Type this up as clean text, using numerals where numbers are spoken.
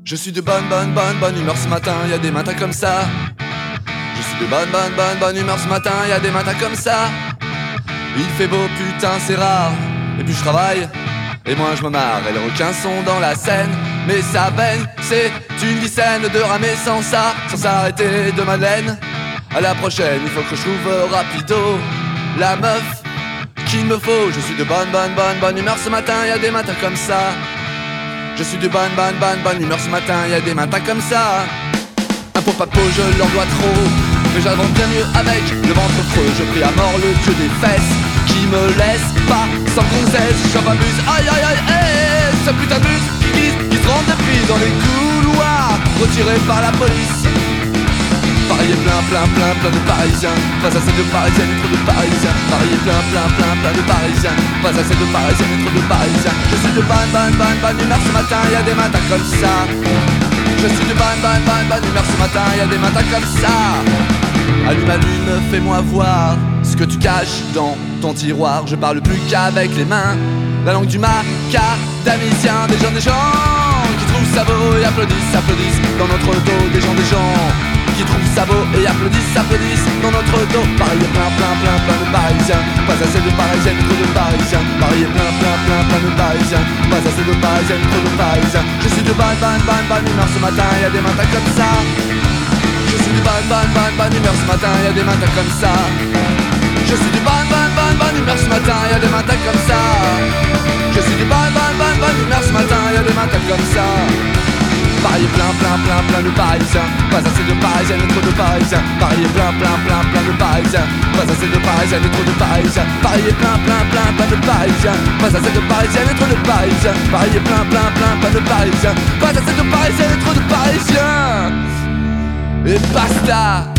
Je suis de bonne humeur ce matin, y a des matins comme ça. Je suis de bonne humeur ce matin, y a des matins comme ça. Il fait beau, putain, c'est rare. Et puis je travaille, et moi je me marre. Et les requins sont dans la Seine, mais sa peine, c'est une dizaine de ramer sans ça, sans s'arrêter de Madeleine. À la prochaine, il faut que je trouve rapido la meuf qu'il me faut. Je suis de bonne humeur ce matin, y a des matins comme ça. Je suis de bonne humeur ce matin, y a des matins comme ça. Un pauvre papo, je leur dois trop, mais j'avance bien mieux avec le ventre creux. Je prie à mort le dieu des fesses qui me laisse pas sans gonzesse. Je m'amuse, aïe aïe aïe, hey, ce putain de bus qui se rentre depuis dans les couloirs, retiré par la police. Paris est plein de Parisiens, pas assez de Parisiens, trop de Parisiens. Paris est plein de Parisiens, pas assez de Parisiens, trop de Parisiens. Je suis de bonne humeur ce matin, y a des matins comme ça. Je suis de bonne humeur ce matin, y a des matins comme ça. Allume, fais-moi voir ce que tu caches dans ton tiroir. Je parle plus qu'avec les mains, la langue du macadamisien. Des gens qui trouvent ça beau et applaudissent dans notre dos. Des gens qui trouvent ça beau et applaudissent dans notre dos. Paris est plein de Parisiens, pas assez de Parisiens, trop de Parisiens. Paris est plein de Parisiens, pas assez de Parisiens, trop de Parisiens. Je suis de bonne humeur ce matin, y a des matins comme ça. Je suis de bonne humeur ce matin, y a des matins comme ça. Je suis de bonne humeur ce matin, y a des matins comme ça. Je suis de bonne humeur ce matin, y a des matins comme ça. Paris est plein de Parisiens, pas assez de Parisiens, trop de Parisiens. Paris est plein de Parisiens, pas assez de Parisiens, trop de Parisiens. Paris est plein de Parisiens, pas assez de Parisiens, trop de Parisiens. Paris est plein de Parisiens, pas assez de Parisiens, trop de Parisiens. Et basta.